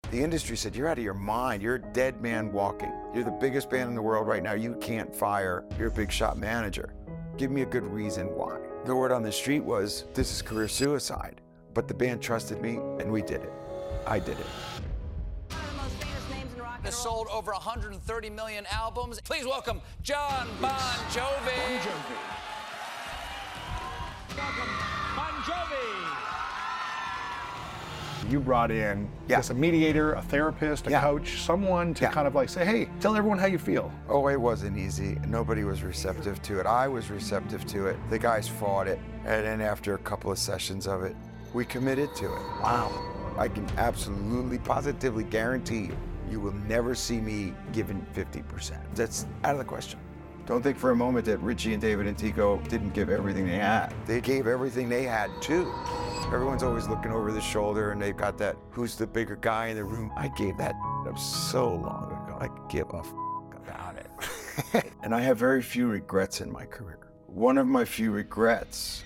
The industry said, you're out of your mind. You're a dead man walking. You're the biggest band in the world right now. You can't fire your big shot manager. Give me a good reason why. The word on the street was, this is career suicide. But the band trusted me, and we did it. I did it. Has sold over 130 million albums. Please welcome Jon Bon Jovi. Welcome, Bon Jovi. You brought in just a mediator, a therapist, a coach, someone to kind of like say, hey, tell everyone how you feel. Oh, it wasn't easy. Nobody was receptive to it. I was receptive to it. The guys fought it. And then after a couple of sessions of it, we committed to it. Wow. I can absolutely, positively guarantee you, you will never see me giving 50%. That's out of the question. Don't think for a moment that Richie and David and Tico didn't give everything they had. They gave everything they had too. Everyone's always looking over the shoulder and they've got that, who's the bigger guy in the room? I gave that up so long ago. I could give a about it. And I have very few regrets in my career. One of my few regrets.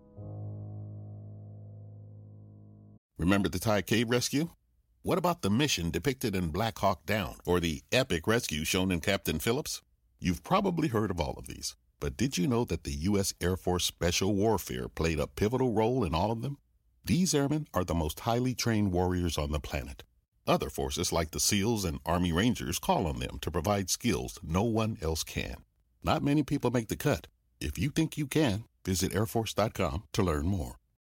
Remember the Thai cave rescue? What about the mission depicted in Black Hawk Down or the epic rescue shown in Captain Phillips? You've probably heard of all of these, but did you know that the U.S. Air Force Special Warfare played a pivotal role in all of them? These airmen are the most highly trained warriors on the planet. Other forces like the SEALs and Army Rangers call on them to provide skills no one else can. Not many people make the cut. If you think you can, visit airforce.com to learn more.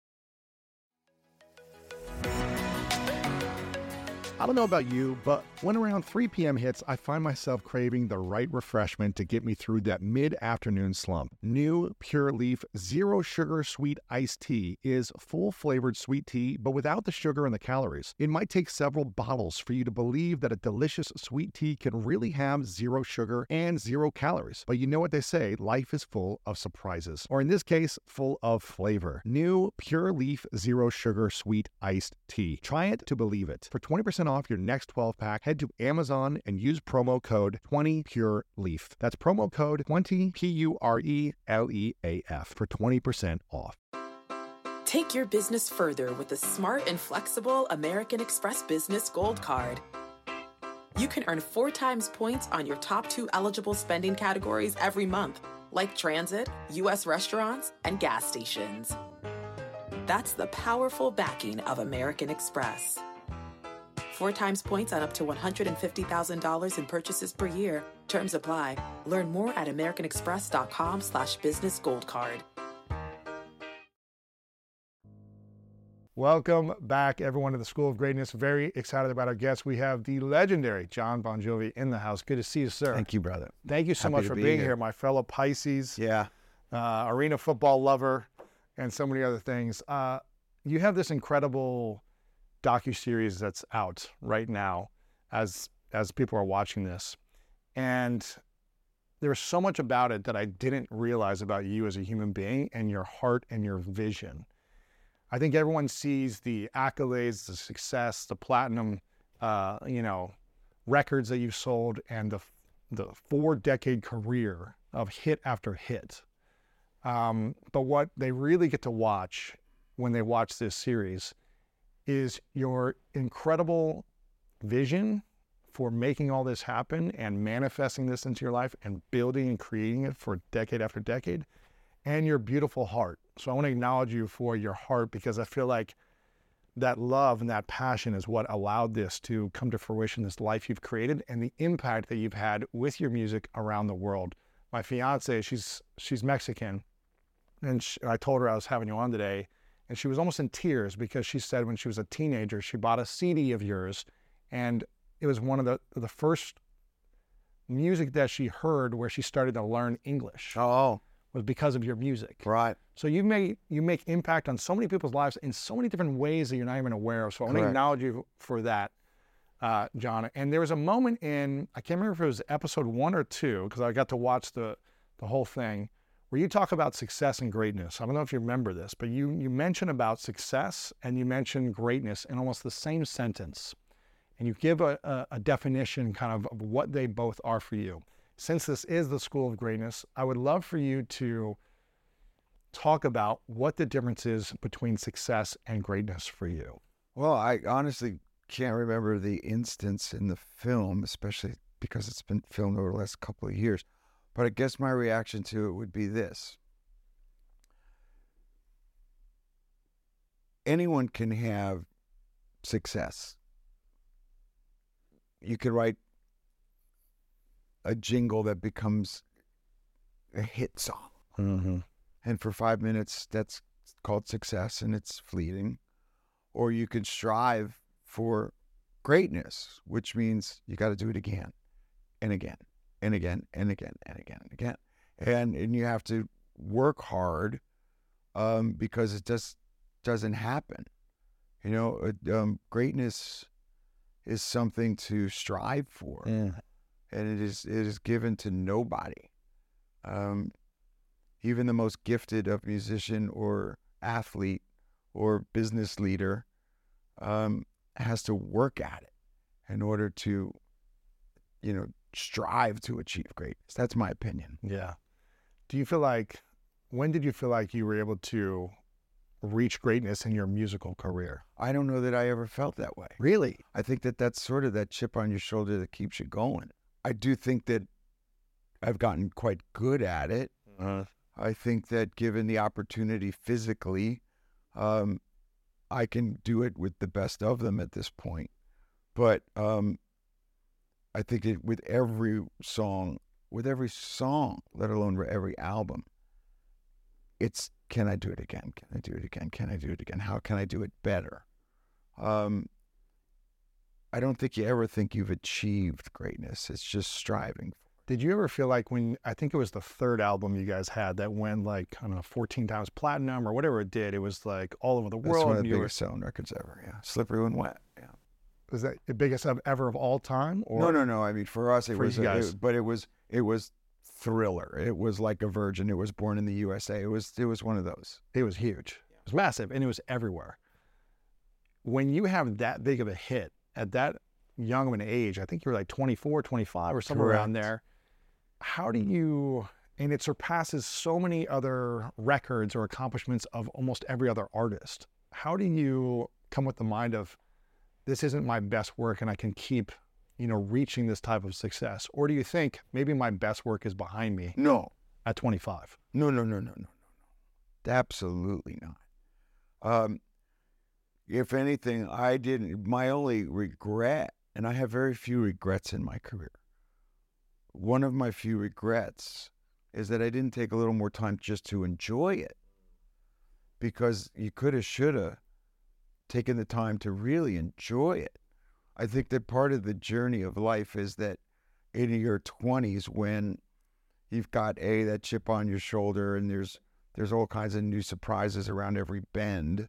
I don't know about you, but when around 3 p.m. hits, I find myself craving the right refreshment to get me through that mid-afternoon slump. New Pure Leaf Zero Sugar Sweet Iced Tea is full-flavored sweet tea, but without the sugar and the calories. It might take several bottles for you to believe that a delicious sweet tea can really have zero sugar and 0 calories. But you know what they say, life is full of surprises. Or in this case, full of flavor. New Pure Leaf Zero Sugar Sweet Iced Tea. Try it to believe it. For 20% off your next 12-pack, head to Amazon and use promo code 20PureLeaf. That's promo code 20 PURELEAF for 20% off. Take your business further with the smart and flexible American Express Business Gold Card. You can earn 4 times points on your top 2 eligible spending categories every month, like transit, U.S. restaurants, and gas stations. That's the powerful backing of American Express. 4 times points on up to $150,000 in purchases per year. Terms apply. Learn more at americanexpress.com/businessgoldcard. Welcome back, everyone, to the School of Greatness. Very excited about our guests. We have the legendary Jon Bon Jovi in the house. Good to see you, sir. Thank you, brother. Thank you so much for being here, my fellow Pisces. Yeah. Arena football lover, and so many other things. You have this incredible docuseries that's out right now as people are watching this. And there's so much about it that I didn't realize about you as a human being and your heart and your vision. I think everyone sees the accolades, the success, the platinum, records that you've sold, and the 4-decade career of hit after hit. But what they really get to watch when they watch this series is your incredible vision for making all this happen and manifesting this into your life and building and creating it for decade after decade, and your beautiful heart. So I want to acknowledge you for your heart, because I feel like that love and that passion is what allowed this to come to fruition, this life you've created and the impact that you've had with your music around the world. My fiance, she's Mexican, and I told her I was having you on today, and she was almost in tears because she said when she was a teenager, she bought a CD of yours, and it was one of the first music that she heard where she started to learn English. Oh. Was because of your music. Right. So you make impact on so many people's lives in so many different ways that you're not even aware of. So I want to acknowledge you for that, Jon. And there was a moment in, I can't remember if it was episode 1 or 2, because I got to watch the whole thing, where you talk about success and greatness. I don't know if you remember this, but you mention about success and you mention greatness in almost the same sentence. And you give a definition kind of what they both are for you. Since this is the School of Greatness, I would love for you to talk about what the difference is between success and greatness for you. Well, I honestly can't remember the instance in the film, especially because it's been filmed over the last couple of years. But I guess my reaction to it would be this. Anyone can have success. You could write a jingle that becomes a hit song. Mm-hmm. And for 5 minutes, that's called success and it's fleeting. Or you could strive for greatness, which means you got to do it again and again and again and again and again and again. And you have to work hard because it just doesn't happen. You know, greatness is something to strive for. Yeah. And it is given to nobody. Even the most gifted of musician or athlete or business leader has to work at it in order to, strive to achieve greatness. That's my opinion. Yeah. When did you feel like you were able to reach greatness in your musical career? I don't know that I ever felt that way. Really? I think that that's sort of that chip on your shoulder that keeps you going. I do think that I've gotten quite good at it. I think that given the opportunity physically, I can do it with the best of them at this point. But I think with every song, let alone every album, it's, can I do it again? Can I do it again? Can I do it again? How can I do it better? I don't think you ever think you've achieved greatness. It's just striving. Did you ever feel like I think it was the third album you guys had that went 14 times platinum or whatever it did, it was like all over the world. That's one of the biggest selling records ever, yeah. Slippery When Wet, yeah. Was that the biggest ever of all time? Or? No. I mean, for us, it was, it was Thriller. It was like a Virgin. It was Born in the USA. It was one of those. It was huge. It was massive, and it was everywhere. When you have that big of a hit at that young of an age, I think you were like 24, 25 or somewhere around there. How do you, and it surpasses so many other records or accomplishments of almost every other artist. How do you come with the mind of, this isn't my best work and I can keep, reaching this type of success? Or do you think maybe my best work is behind me? No. At 25? No. Absolutely not. If anything, my only regret, and I have very few regrets in my career. One of my few regrets is that I didn't take a little more time just to enjoy it, because you could have, should have taken the time to really enjoy it. I think that part of the journey of life is that in your 20s, when you've got that chip on your shoulder and there's all kinds of new surprises around every bend,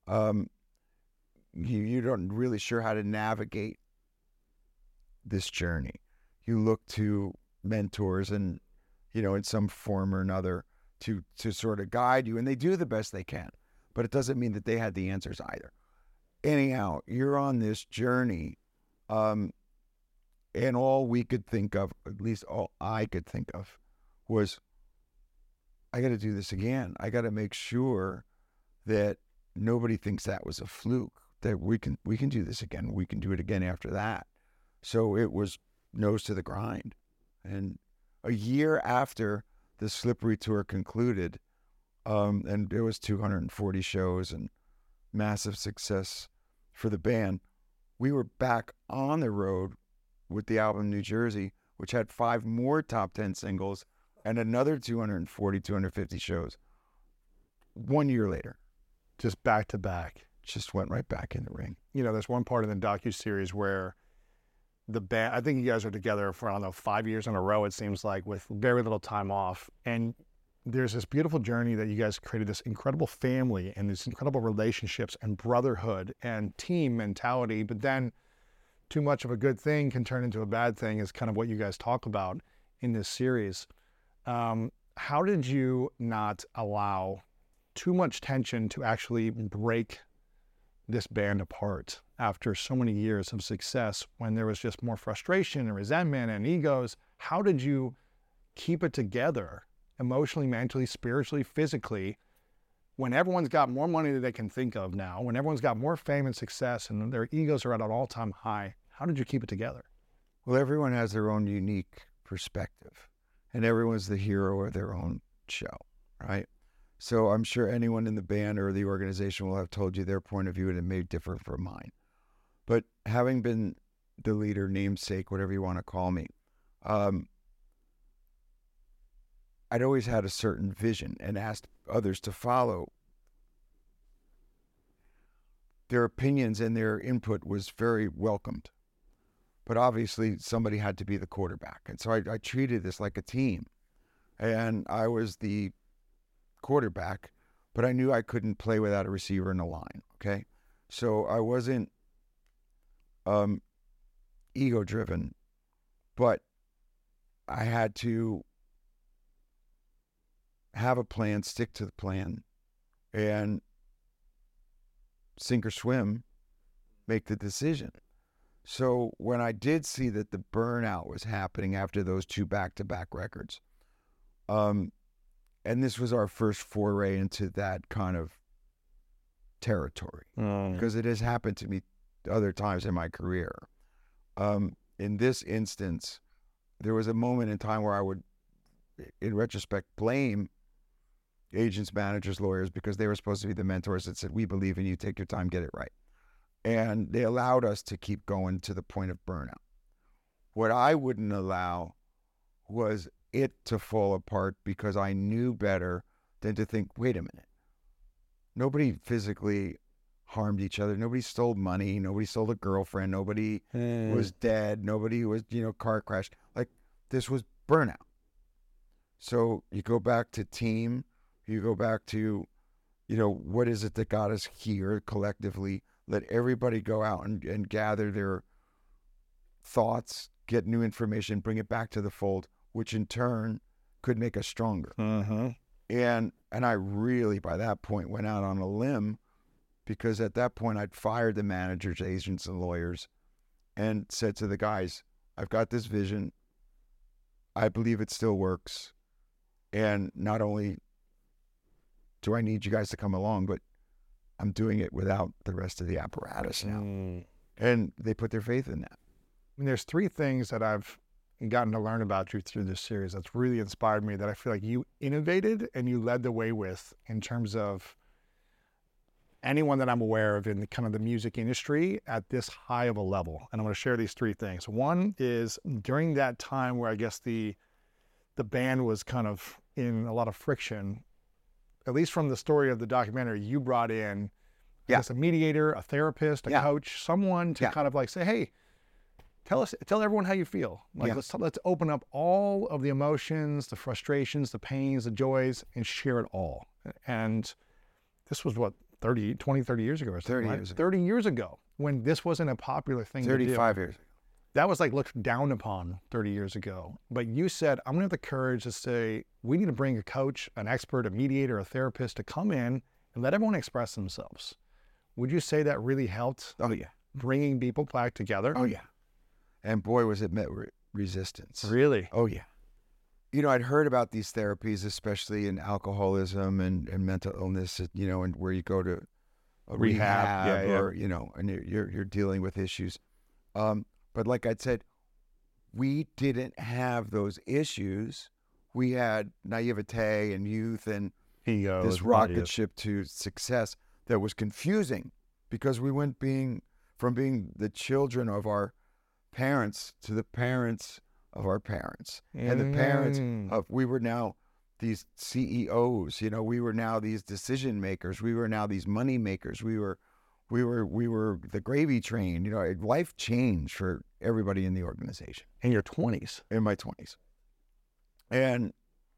you don't really sure how to navigate this journey. You look to mentors and, in some form or another to sort of guide you, and they do the best they can, but it doesn't mean that they had the answers either. Anyhow, you're on this journey, and all we could think of, at least all I could think of, was, I got to do this again. I got to make sure that nobody thinks that was a fluke, that we can do this again. We can do it again after that. So it was nose to the grind. And a year after the Slippery tour concluded, and it was 240 shows and massive success for the band, we were back on the road with the album New Jersey, which had 5 more top 10 singles and another 240, 250 shows 1 year later. Just back to back. Just went right back in the ring. There's one part in the docuseries where the band, I think you guys are together for, 5 years in a row, it seems like, with very little time off. And there's this beautiful journey that you guys created, this incredible family and these incredible relationships and brotherhood and team mentality. But then too much of a good thing can turn into a bad thing, is kind of what you guys talk about in this series. How did you not allow too much tension to actually break this band apart after so many years of success, when there was just more frustration and resentment and egos? How did you keep it together emotionally, mentally, spiritually, physically, when everyone's got more money than they can think of now, when everyone's got more fame and success and their egos are at an all-time high, how did you keep it together? Well, everyone has their own unique perspective, and everyone's the hero of their own show, right? So I'm sure anyone in the band or the organization will have told you their point of view, and it may differ from mine. But having been the leader, namesake, whatever you want to call me, I'd always had a certain vision and asked others to follow. Their opinions and their input was very welcomed. But obviously, somebody had to be the quarterback. And so I treated this like a team. And I was the quarterback, but I knew I couldn't play without a receiver in the line, okay? So I wasn't ego-driven, but I had to have a plan, stick to the plan, and sink or swim, make the decision. So when I did see that the burnout was happening after those 2 back-to-back records, and this was our first foray into that kind of territory, because it has happened to me other times in my career. In this instance, there was a moment in time where I would, in retrospect, blame agents, managers, lawyers, because they were supposed to be the mentors that said, we believe in you, take your time, get it right. And they allowed us to keep going to the point of burnout. What I wouldn't allow was it to fall apart, because I knew better than to think, wait a minute, nobody physically harmed each other. Nobody stole money. Nobody stole a girlfriend. Nobody was dead. Nobody was, car crashed. Like, this was burnout. So you go back to team, you go back to, what is it that got us here collectively? Let everybody go out and gather their thoughts, get new information, bring it back to the fold, which in turn could make us stronger. And I really, by that point, went out on a limb, because at that point I'd fired the managers, agents, and lawyers and said to the guys, I've got this vision. I believe it still works. And not only do I need you guys to come along, but I'm doing it without the rest of the apparatus now. And they put their faith in that. I mean, there's 3 things that I've gotten to learn about you through this series that's really inspired me, that I feel like you innovated and you led the way with, in terms of anyone that I'm aware of in the kind of the music industry at this high of a level. And I'm going to share these 3 things. One is, during that time where I guess the band was kind of in a lot of friction, at least from the story of the documentary, you brought in, I guess, a mediator, a therapist, a coach, someone to kind of like say, hey, tell everyone how you feel. Like, let's open up all of the emotions, the frustrations, the pains, the joys, and share it all. And this was what, 30 years ago or something, 30 right? years ago. 30 years ago, when this wasn't a popular thing to do. 35 years ago. That was like looked down upon 30 years ago. But you said, I'm going to have the courage to say, we need to bring a coach, an expert, a mediator, a therapist to come in and let everyone express themselves. Would you say that really helped? Oh, yeah. Bringing people back together? Oh, yeah. And boy, was it met resistance. Really? Oh, yeah. I'd heard about these therapies, especially in alcoholism and mental illness, and where you go to a rehab or, and you're dealing with issues. But like I said, we didn't have those issues. We had naivete and youth and Ego, this rocket ship to success that was confusing, because we went from being the children of our parents to the parents of our parents, and the parents of, we were now these CEOs, we were now these decision makers, we were now these money makers, we were the gravy train. Life changed for everybody in the organization. In your 20s? In my 20s. And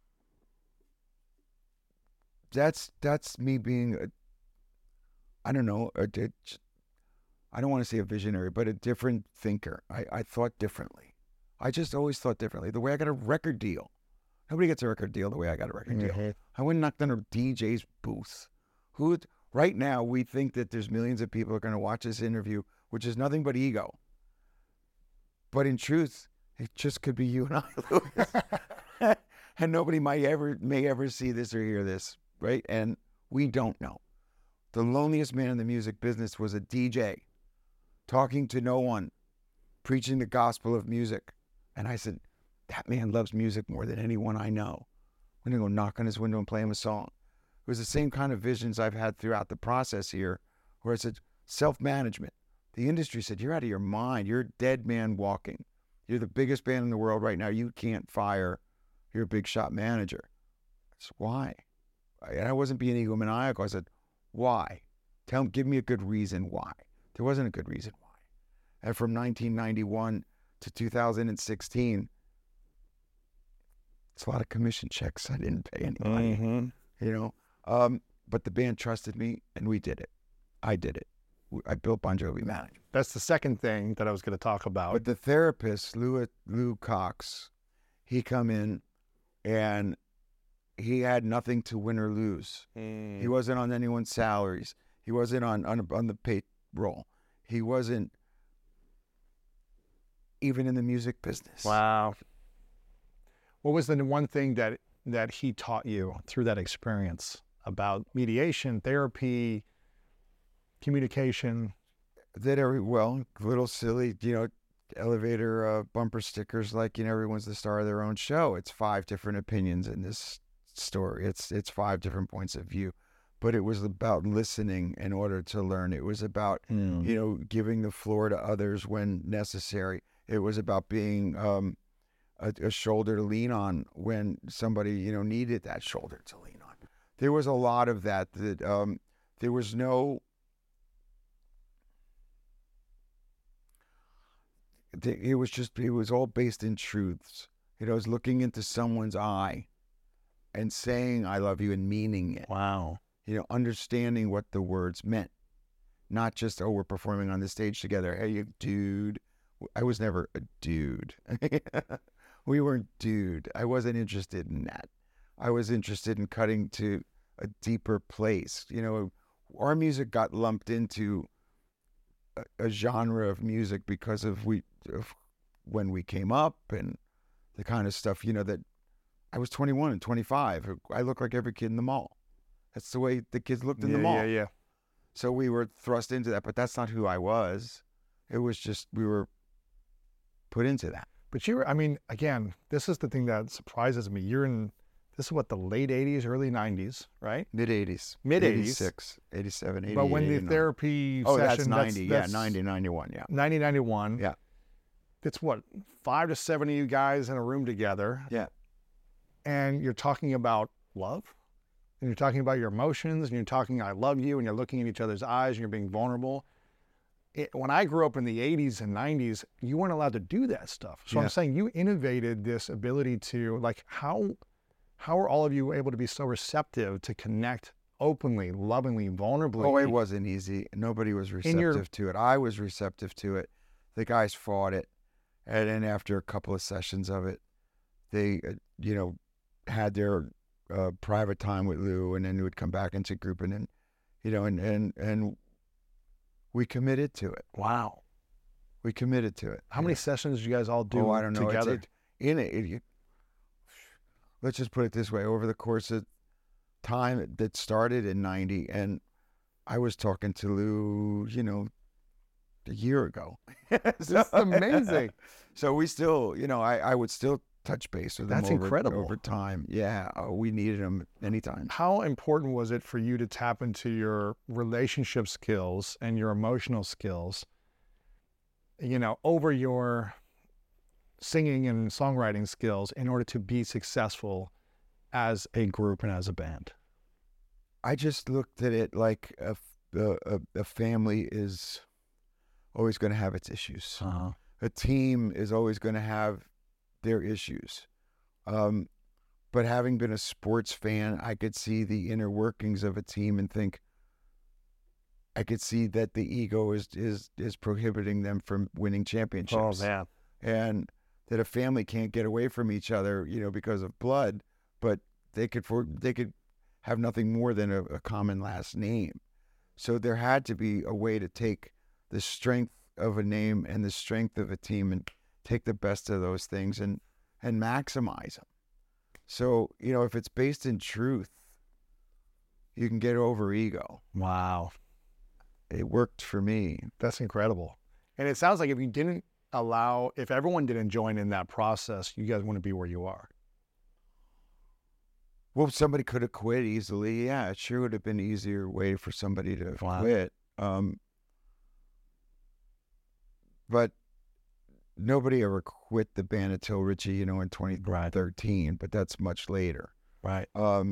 that's me being I don't want to say a visionary, but a different thinker. I thought differently. I just always thought differently. The way I got a record deal. Nobody gets a record deal the way I got a record deal. I went and knocked on a DJ's booth. Right now, we think that there's millions of people who are going to watch this interview, which is nothing but ego. But in truth, it just could be you and I, Louis. And nobody may ever see this or hear this, right? And We don't know. The loneliest man in the music business was a DJ, talking to no one, preaching the gospel of music. And I said, that man loves music more than anyone I know. I'm going to go knock on his window and play him a song. It was the same kind of visions I've had throughout the process here, where I said, self-management. The industry said, you're out of your mind. You're a dead man walking. You're the biggest band in the world right now. You can't fire your big shot manager. I said, why? And I wasn't being egomaniacal. I said, why? Give me a good reason why. There wasn't a good reason why. And from 1991 to 2016, it's a lot of commission checks. I didn't pay anybody, but the band trusted me and we did it. I did it. I built Bon Jovi Management. That's the second thing that I was going to talk about. But the therapist, Lou Cox, he come in and he had nothing to win or lose. He wasn't on anyone's salaries. He wasn't on the payroll. He wasn't even in the music business. Wow. What was the one thing that he taught you through that experience about mediation, therapy, communication? A little silly, elevator bumper stickers like, everyone's the star of their own show. It's 5 different opinions in this story. It's 5 different points of view. But it was about listening in order to learn. It was about, giving the floor to others when necessary. It was about being a shoulder to lean on when somebody, needed that shoulder to lean on. There was a lot of that there was no... It was all based in truths. It was looking into someone's eye and saying, I love you, and meaning it. Wow. Understanding what the words meant. Not just, we're performing on the stage together. Hey, you dude. I was never a dude. We weren't dude. I wasn't interested in that. I was interested in cutting to a deeper place. Our music got lumped into a genre of music because of when we came up and the kind of stuff, that I was 21 and 25. I look like every kid in the mall. That's the way the kids looked in the mall. Yeah. So we were thrust into that, but that's not who I was. It was just, we were put into that. But again, this is the thing that surprises me. This is what, the late 80s, early 90s, right? Mid-80s. Mid-80s. 86, 87, 88. But when the therapy session... that's 90, that's 90, 91, yeah. 90, 91. Yeah. It's what, 5 to 7 of you guys in a room together. Yeah. And you're talking about love, and you're talking about your emotions, and you're talking, I love you, and you're looking in each other's eyes, and you're being vulnerable. When I grew up in the 80s and 90s, you weren't allowed to do that stuff. So I'm saying you innovated this ability to, how are all of you able to be so receptive to connect openly, lovingly, vulnerably? Oh, it wasn't easy. Nobody was receptive to it. I was receptive to it. The guys fought it. And then after a couple of sessions of it, they, had their private time with Lou, and then we would come back into group, and then, and we committed to it. Wow. We committed to it. How many sessions did you guys all do I don't know. together? Let's just put it this way. Over the course of time that started in 90, and I was talking to Lou, a year ago. This is amazing. So we still, I would still touch base with them. That's incredible. Over time. Yeah, we needed them anytime. How important was it for you to tap into your relationship skills and your emotional skills, over your singing and songwriting skills in order to be successful as a group and as a band? I just looked at it like a family is always going to have its issues. Uh-huh. A team is always going to have their issues. But having been a sports fan, I could see the inner workings of a team and think, I could see that the ego is prohibiting them from winning championships. Oh, man. And that a family can't get away from each other, because of blood, but they could have nothing more than a common last name. So there had to be a way to take the strength of a name and the strength of a team and take the best of those things and maximize them. So, if it's based in truth, You can get over ego. Wow. It worked for me. That's incredible. And it sounds like if everyone didn't join in that process, you guys wouldn't be where you are. Well, somebody could have quit easily. Yeah, it sure would have been an easier way for somebody to quit. But nobody ever quit the band until Richie, in 2013, but that's much later. Right.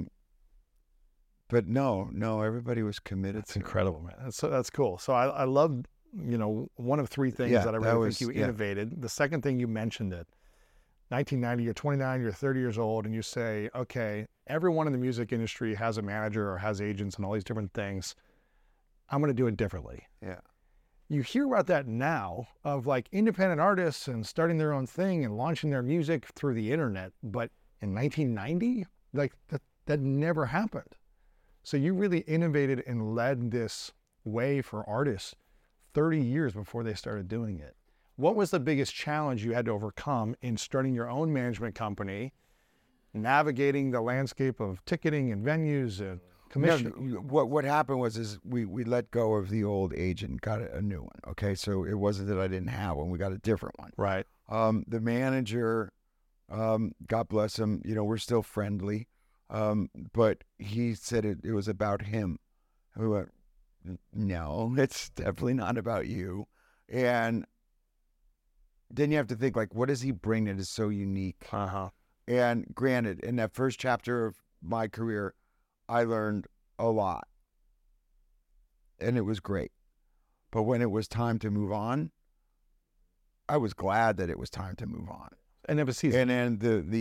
But no, everybody was committed. That's incredible, man. That's cool. So I love, one of three things that I really think you innovated. The second thing you mentioned it, 1990, you're 29, you're 30 years old, and you say, okay, everyone in the music industry has a manager or has agents and all these different things. I'm going to do it differently. Yeah. You hear about that now of like independent artists and starting their own thing and launching their music through the internet. But in 1990, like that never happened. So you really innovated and led this way for artists 30 years before they started doing it. What was the biggest challenge you had to overcome in starting your own management company, navigating the landscape of ticketing and venues and commission? No, what happened was we let go of the old agent, got a new one. Okay, so it wasn't that I didn't have one; we got a different one. Right. The manager, God bless him, we're still friendly, but he said it was about him. And we went, no, it's definitely not about you. And then you have to think, like, what does he bring that is so unique? And granted, in that first chapter of my career, I learned a lot. And it was great. But when it was time to move on, I was glad that it was time to move on. And it was season. And then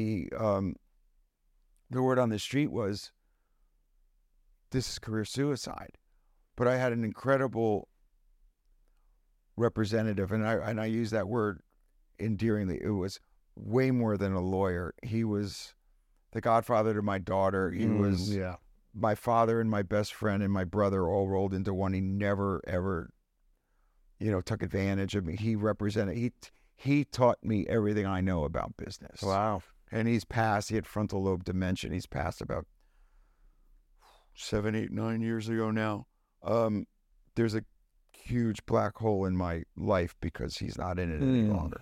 the word on the street was, this is career suicide. But I had an incredible representative, and I use that word endearingly. It was way more than a lawyer. He was the godfather to my daughter. He was my father and my best friend and my brother all rolled into one. He never, ever, took advantage of me. He represented, he taught me everything I know about business. Wow. And he's passed, he had frontal lobe dementia. He's passed about 7, 8, 9 years ago now. There's a huge black hole in my life because he's not in it any longer.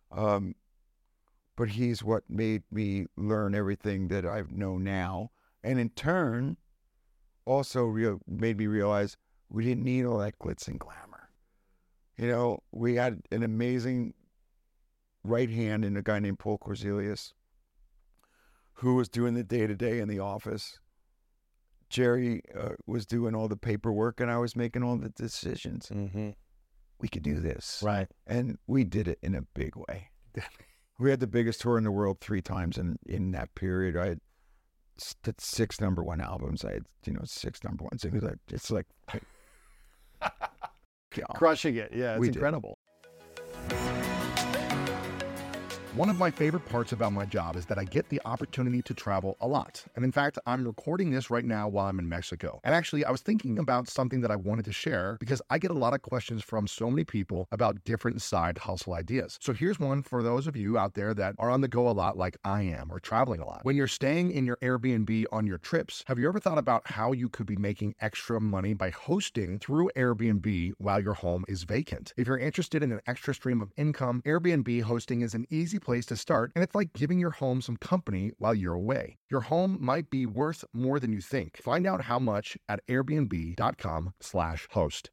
But he's what made me learn everything that I know now. And in turn, also made me realize we didn't need all that glitz and glamour. We had an amazing right hand in a guy named Paul Korzelius, who was doing the day-to-day in the office. Jerry was doing all the paperwork, and I was making all the decisions. Mm-hmm. We could do this. Right. And we did it in a big way. We had the biggest tour in the world 3 times in that period. I had 6 number 1 albums. I had, 6 number 1 singles. It's like... Crushing it. Yeah, it's incredible. One of my favorite parts about my job is that I get the opportunity to travel a lot. And in fact, I'm recording this right now while I'm in Mexico. And actually, I was thinking about something that I wanted to share because I get a lot of questions from so many people about different side hustle ideas. So here's one for those of you out there that are on the go a lot like I am or traveling a lot. When you're staying in your Airbnb on your trips, have you ever thought about how you could be making extra money by hosting through Airbnb while your home is vacant? If you're interested in an extra stream of income, Airbnb hosting is an easy place to start, and it's like giving your home some company while you're away. Your home might be worth more than you think. Find out how much at airbnb.com/host.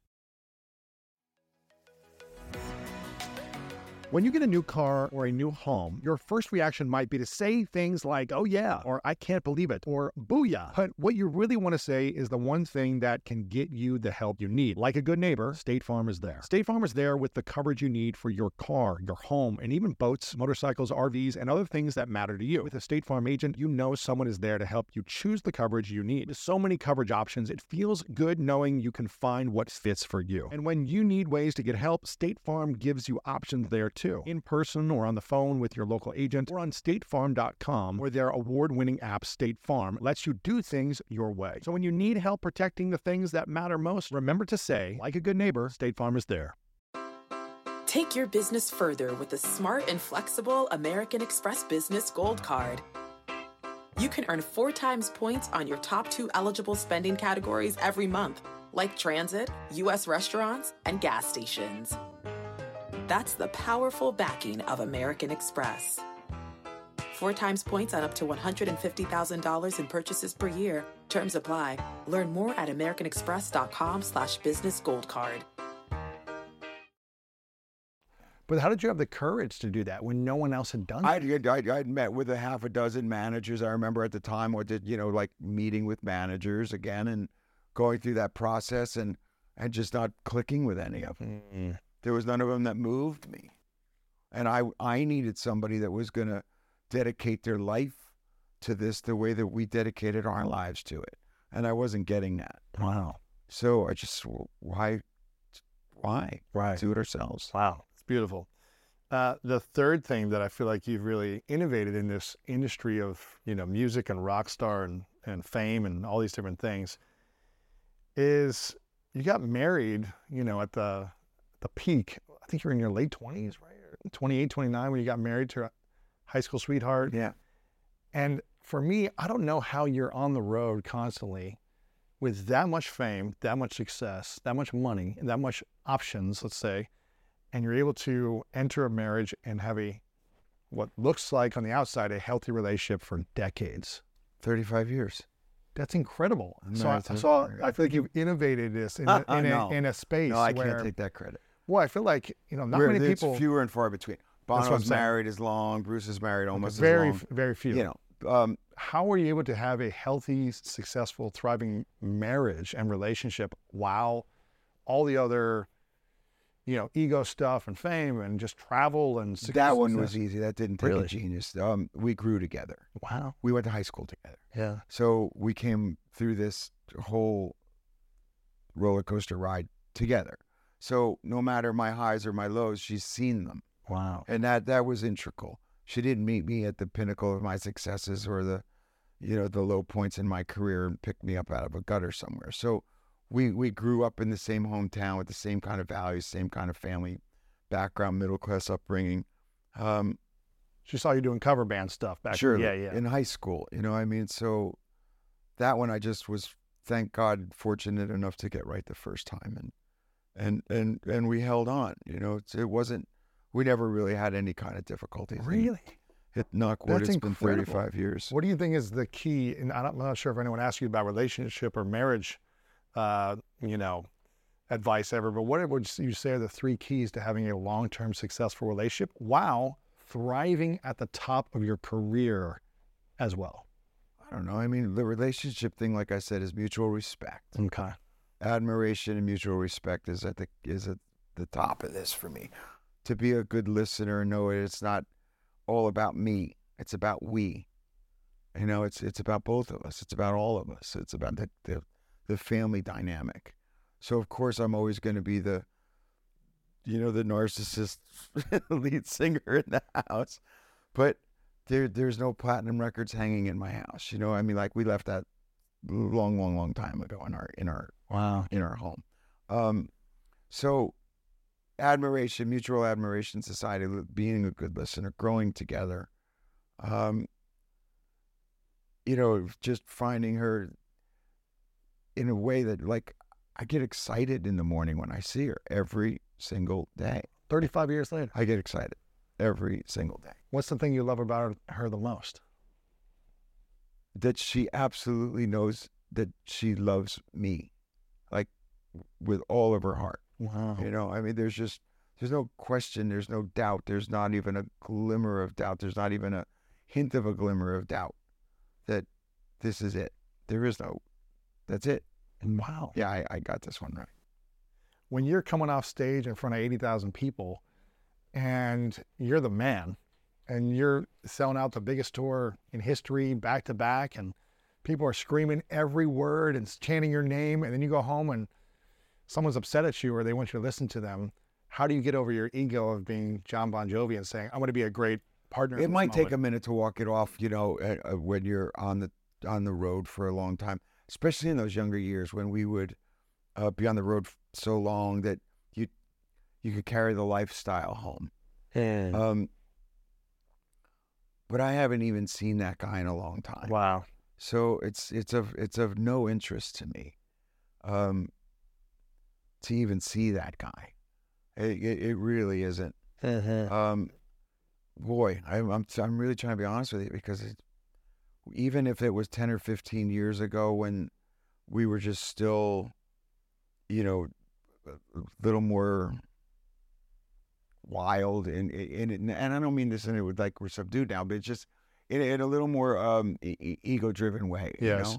When you get a new car or a new home, your first reaction might be to say things like, oh yeah, or I can't believe it, or booyah. But what you really want to say is the one thing that can get you the help you need. Like a good neighbor, State Farm is there. State Farm is there with the coverage you need for your car, your home, and even boats, motorcycles, RVs, and other things that matter to you. With a State Farm agent, you know someone is there to help you choose the coverage you need. With so many coverage options, it feels good knowing you can find what fits for you. And when you need ways to get help, State Farm gives you options there too. In person or on the phone with your local agent or on statefarm.com, where their award-winning app State Farm lets you do things your way. So when you need help protecting the things that matter most, remember to say, like a good neighbor, State Farm is there. Take your business further with the smart and flexible American Express Business Gold Card. You can earn 4 times points on your top 2 eligible spending categories every month, like transit, U.S. restaurants, and gas stations. That's the powerful backing of American Express. 4 times points on up to $150,000 in purchases per year. Terms apply. Learn more at americanexpress.com/businessgoldcard. But how did you have the courage to do that when no one else had done it? I'd met with a half a dozen managers. I remember at the time, or did like meeting with managers again and going through that process and just not clicking with any of them. Mm-hmm. There was none of them that moved me, and I needed somebody that was going to dedicate their life to this the way that we dedicated our lives to it, and I wasn't getting that. Wow. So I just why Right. do it ourselves? Wow. It's beautiful. The third thing that I feel like you've really innovated in this industry of, music and rock star and fame and all these different things is you got married, at the peak. I think you were in your late 20s, right? 28, 29 when you got married to a high school sweetheart. Yeah. And for me, I don't know how you're on the road constantly with that much fame, that much success, that much money, and that much options, let's say, and you're able to enter a marriage and have what looks like on the outside, a healthy relationship for decades. 35 years. That's incredible. So I feel like you've innovated this in No. a space No, I where, can't take that credit. well, I feel like, not many It's people, fewer and far between. what I'm Bono's saying. married as long. Bruce is married almost very, as long. very few. How were you able to have a healthy, successful, thriving marriage and relationship while all the other, ego stuff and fame and just travel and success? That one was easy. That didn't take Really? a genius. We grew together. Wow. We went to high school together. Yeah. So we came through this whole roller coaster ride together. So no matter my highs or my lows, she's seen them. Wow. And that was integral. She didn't meet me at the pinnacle of my successes or the low points in my career and pick me up out of a gutter somewhere. So we grew up in the same hometown with the same kind of values, same kind of family background, middle class upbringing. She saw you doing cover band stuff back Sure. then. Yeah. In high school, so that one I just was, thank God, fortunate enough to get right the first time, and we held on. It wasn't. We never really had any kind of difficulties. Really? Knock wood, That's it's been incredible. 35 years. What do you think is the key? And I'm not sure if anyone asked you about relationship or marriage, advice ever, but what would you say are the 3 keys to having a long-term successful relationship while thriving at the top of your career as well? I don't know. I mean, the relationship thing, like I said, is mutual respect. Okay. Admiration and mutual respect is at the top of this for me. To be a good listener and know it's not all about me. It's about we. It's about both of us. It's about all of us. It's about the family dynamic. So of course I'm always going to be the narcissist lead singer in the house, but there's no platinum records hanging in my house. We left that long time ago in our home. So admiration, mutual admiration society, being a good listener, growing together, just finding her in a way that, like, I get excited in the morning when I see her every single day. 35 years later. I get excited every single day. What's the thing you love about her the most? That she absolutely knows that she loves me, like, with all of her heart. Wow. There's no question, there's no doubt, there's not even a glimmer of doubt, there's not even a hint of a glimmer of doubt that this is it. That's it. Wow. Yeah, I got this one right. When you're coming off stage in front of 80,000 people and you're the man and you're selling out the biggest tour in history back to back and people are screaming every word and chanting your name, and then you go home and someone's upset at you or they want you to listen to them, how do you get over your ego of being Jon Bon Jovi and saying, I'm going to be a great partner? It might take a minute to walk it off, when you're on the road for a long time, especially in those younger years when we would be on the road so long that you could carry the lifestyle home. But but I haven't even seen that guy in a long time. Wow. So it's of no interest to me, to even see that guy. It really isn't. Boy, I'm really trying to be honest with you, because even if it was 10 or 15 years ago when we were just still, a little more wild, and I don't mean this in it with like we're subdued now, but it's just in a little more ego-driven way. Yes.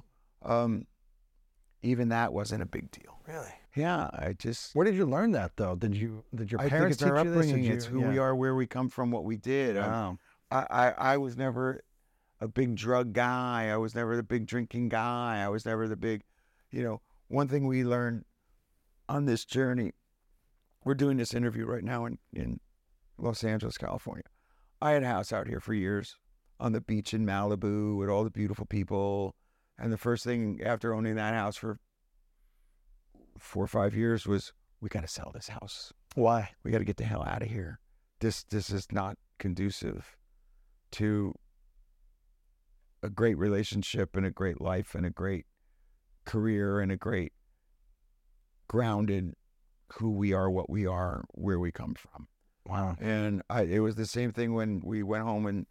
Even that wasn't a big deal. Really? Yeah, Where did you learn that though? Did your I parents think it's our teach you this? upbringing. It's who we are, where we come from, what we did. Wow. I was never a big drug guy. I was never the big drinking guy. I was never the big, one thing we learned on this journey, we're doing this interview right now in Los Angeles, California. I had a house out here for years on the beach in Malibu with all the beautiful people. And the first thing after owning that house for 4 or 5 years was, we got to sell this house. Why? We got to get the hell out of here. This is not conducive to a great relationship and a great life and a great career and a great grounded who we are, what we are, where we come from. Wow. And it was the same thing when we went home and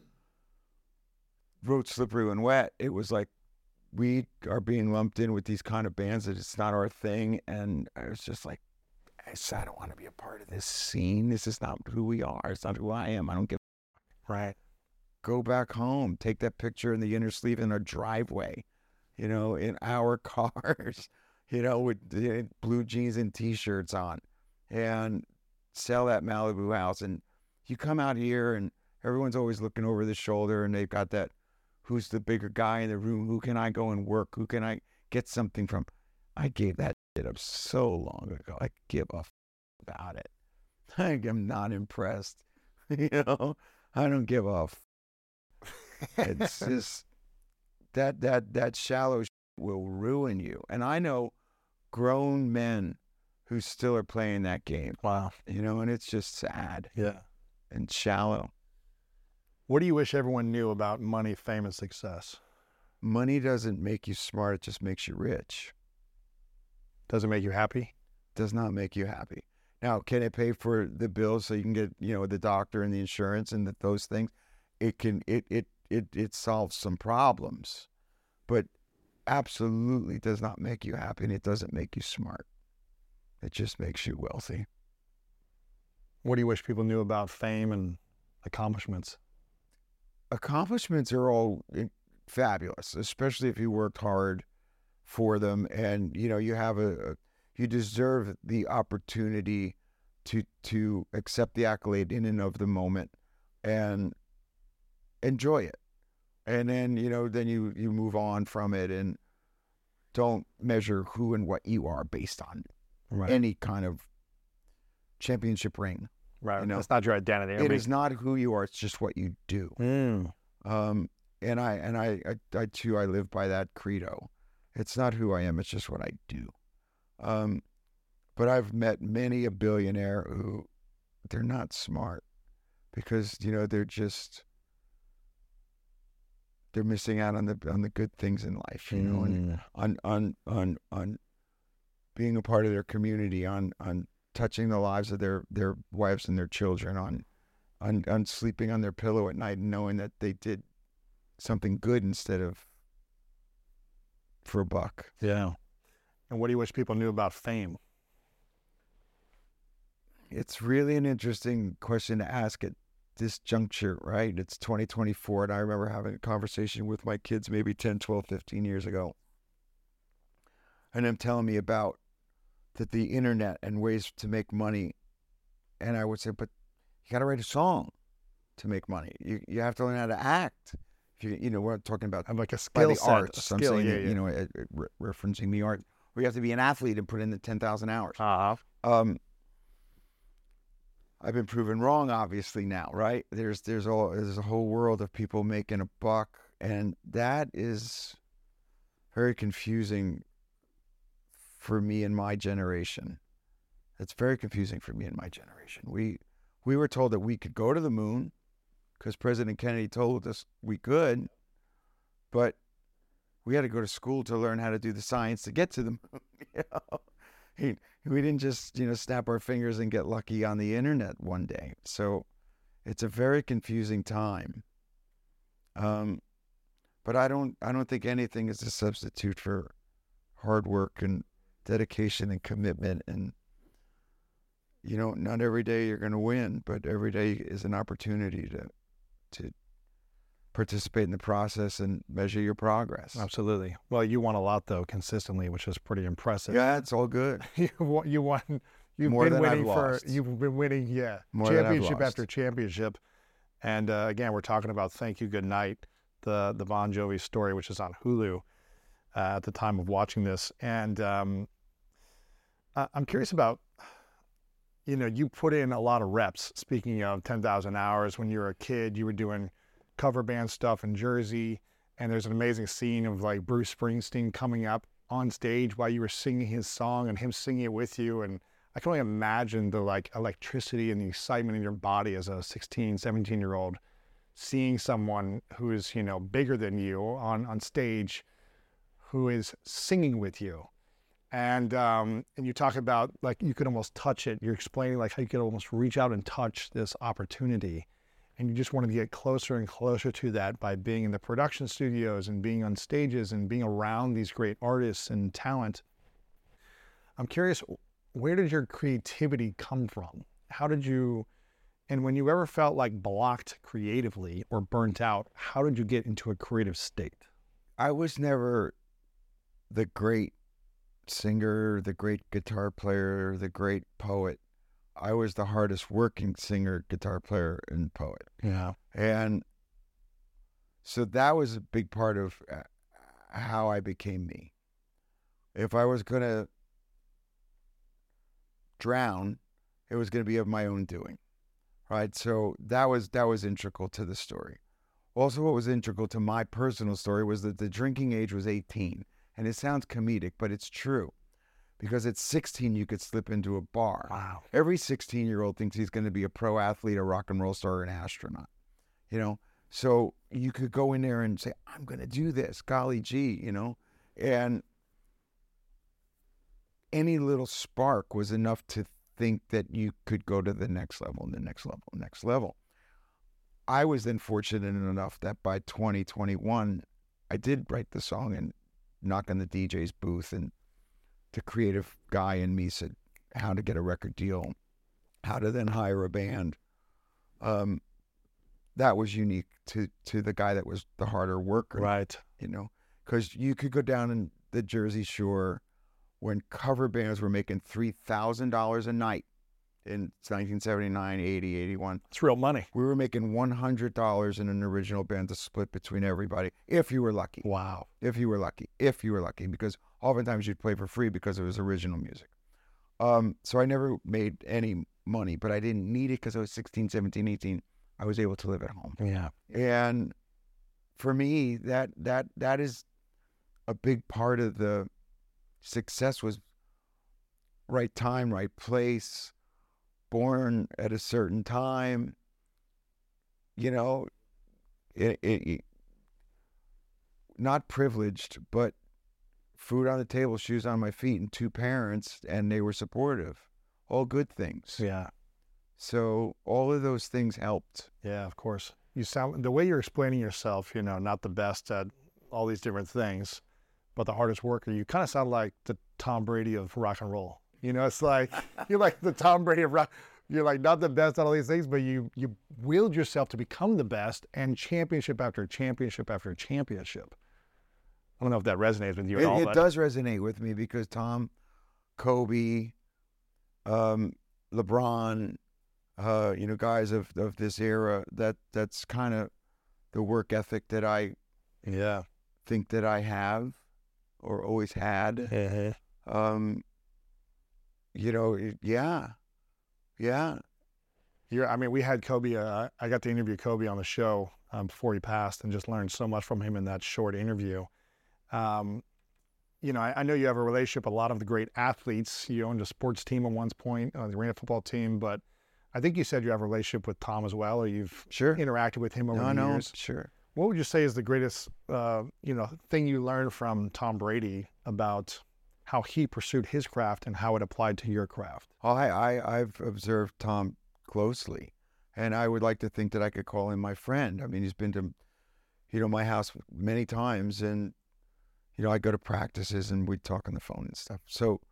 wrote Slippery When Wet. It was like, we are being lumped in with these kind of bands that it's not our thing. And I was just like, I don't want to be a part of this scene. This is not who we are. It's not who I am. I don't give a Right. Go back home. Take that picture in the inner sleeve in our driveway, in our cars, with blue jeans and T-shirts on, and sell that Malibu house. And you come out here and everyone's always looking over the shoulder, and they've got that, who's the bigger guy in the room? Who can I go and work? Who can I get something from? I gave that shit up so long ago. I give a about it. I am not impressed. I don't give a It's just that shallow shit will ruin you. And I know grown men who still are playing that game. Wow. And it's just sad. Yeah. And shallow. What do you wish everyone knew about money, fame, and success? Money doesn't make you smart. It just makes you rich. Does it make you happy? Does not make you happy. Now, can it pay for the bills so you can get, the doctor and the insurance and those things? It can. It solves some problems, but absolutely does not make you happy, and it doesn't make you smart. It just makes you wealthy. What do you wish people knew about fame and accomplishments? Accomplishments are all fabulous, especially if you worked hard for them, and you have you deserve the opportunity to accept the accolade in and of the moment and enjoy it. And then then you move on from it and don't measure who and what you are based on any kind of championship ring. Right. That's not your identity. It is not who you are. It's just what you do. And I too, I live by that credo. It's not who I am. It's just what I do. But I've met many a billionaire who they're not smart because, they're missing out on the good things in life, and on being a part of their community, on touching the lives of their wives and their children, on sleeping on their pillow at night and knowing that they did something good instead of for a buck. Yeah. And what do you wish people knew about fame? It's really an interesting question to ask at this juncture, right? It's 2024, and I remember having a conversation with my kids maybe 10, 12, 15 years ago, and them telling me about the internet and ways to make money. And I would say, but you got to write a song to make money. You have to learn how to act. We're talking about I'm like a skill the set, arts. a I'm skill, saying, referencing the art, where you have to be an athlete and put in the 10,000 hours. I've been proven wrong, obviously, now, right? There's a whole world of people making a buck, and that is very confusing for me and my generation. It's very confusing for me and my generation. We were told that we could go to the moon, because President Kennedy told us we could, but we had to go to school to learn how to do the science to get to the moon. You know? We didn't just, snap our fingers and get lucky on the internet one day. So it's a very confusing time. But I don't think anything is a substitute for hard work and dedication and commitment. And, not every day you're going to win, but every day is an opportunity to participate in the process and measure your progress. Absolutely. Well, you won a lot though, consistently, which is pretty impressive. Yeah, it's all good. You won. You've More been than winning I've lost. You've been winning, More than I've championship lost. after championship. And again, we're talking about Thank You, Good Night, the Bon Jovi story, which is on Hulu at the time of watching this. And I'm curious about, you put in a lot of reps. Speaking of 10,000 hours, when you were a kid, you were doing cover band stuff in Jersey, and there's an amazing scene of like Bruce Springsteen coming up on stage while you were singing his song and him singing it with you. And I can only imagine the like electricity and the excitement in your body as a 16, 17-year-old, seeing someone who is, bigger than you on stage, who is singing with you. And you talk about like you could almost touch it. You're explaining like how you could almost reach out and touch this opportunity. And you just wanted to get closer and closer to that by being in the production studios and being on stages and being around these great artists and talent. I'm curious, where did your creativity come from? How did you, and when you ever felt like blocked creatively or burnt out, how did you get into a creative state? I was never the great singer, the great guitar player, the great poet. I was the hardest working singer, guitar player, and poet. Yeah. And so that was a big part of how I became me. If I was going to drown, it was going to be of my own doing, right? So that was integral to the story. Also, what was integral to my personal story was that the drinking age was 18. And it sounds comedic, but it's true. Because at 16, you could slip into a bar. Wow. Every 16-year-old thinks he's going to be a pro athlete, a rock and roll star, or an astronaut. So you could go in there and say, I'm going to do this, golly gee, and any little spark was enough to think that you could go to the next level, and the next level, and next level. I was then fortunate enough that by 2021, I did write the song and knock on the DJ's booth, and the creative guy in me said how to get a record deal, how to then hire a band. That was unique to the guy that was the harder worker. Right. Because you could go down in the Jersey Shore when cover bands were making $3,000 a night in 1979, 80, 81. It's real money. We were making $100 in an original band to split between everybody, if you were lucky. Wow. If you were lucky, because oftentimes you'd play for free because it was original music. So I never made any money, but I didn't need it because I was 16, 17, 18. I was able to live at home. Yeah. And for me, that is a big part of the success was right time, right place, born at a certain time, not privileged, but food on the table, shoes on my feet, and 2 parents, and they were supportive. All good things. Yeah. So all of those things helped. Yeah, of course. You sound, the way you're explaining yourself, not the best at all these different things, but the hardest worker, you kind of sound like the Tom Brady of rock and roll. It's like, you're like the Tom Brady of rock. You're like not the best at all these things, but you willed yourself to become the best, and championship after championship after championship. I don't know if that resonates with you at all. It does resonate with me because Tom, Kobe, LeBron, guys of this era, that's kind of the work ethic that I think that I have or always had. Mm-hmm. Yeah. We had Kobe, I got to interview Kobe on the show before he passed and just learned so much from him in that short interview. I know you have a relationship with a lot of the great athletes. You owned a sports team at one point, the Arena football team, but I think you said you have a relationship with Tom as well, or you've Sure. interacted with him over the years. Sure. What would you say is the greatest, thing you learned from Tom Brady about how he pursued his craft and how it applied to your craft? Oh, I've observed Tom closely, and I would like to think that I could call him my friend. I mean, he's been to, my house many times, and, I go to practices and we talk on the phone and stuff. So,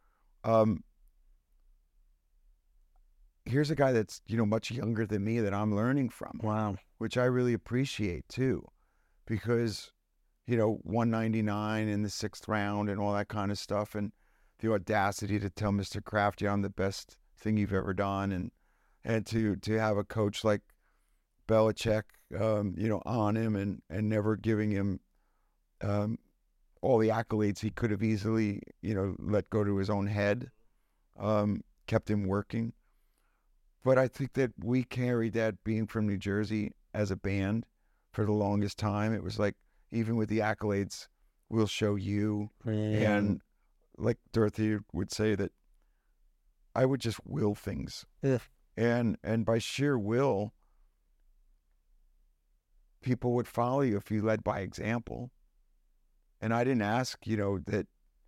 here's a guy that's, much younger than me that I'm learning from. Wow. Which I really appreciate too, because, 199 in the 6th round and all that kind of stuff, and the audacity to tell Mr. Kraft, I'm the best thing you've ever done, and to have a coach like Belichick, on him and never giving him all the accolades he could have easily, let go to his own head, kept him working. But I think that we carried that being from New Jersey as a band for the longest time. It was like, even with the accolades, we'll show you. And like Dorothy would say, that I would just will things. Yeah. And by sheer will, people would follow you if you led by example. And I didn't ask, that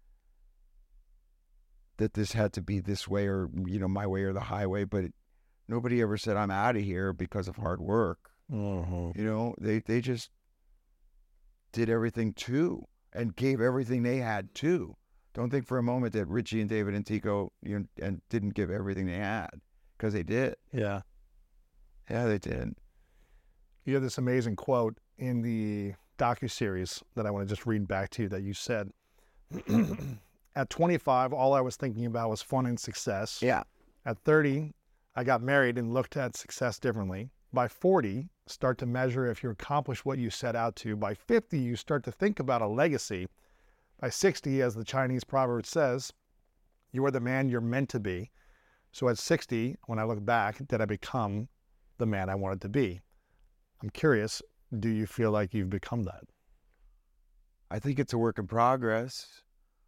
this had to be this way or, my way or the highway, but nobody ever said I'm out of here because of hard work. Mm-hmm. They just did everything too and gave everything they had too. Don't think for a moment that Richie and David and Tico and didn't give everything they had, because they did. Yeah. Yeah, they did. You have this amazing quote in the docuseries that I want to just read back to you that you said, at 25, all I was thinking about was fun and success. Yeah. At 30, I got married and looked at success differently. By 40, start to measure if you accomplish what you set out to. By 50, you start to think about a legacy. By 60, as the Chinese proverb says, you are the man you're meant to be. So at 60, when I look back, did I become the man I wanted to be? I'm curious, do you feel like you've become that? I think it's a work in progress.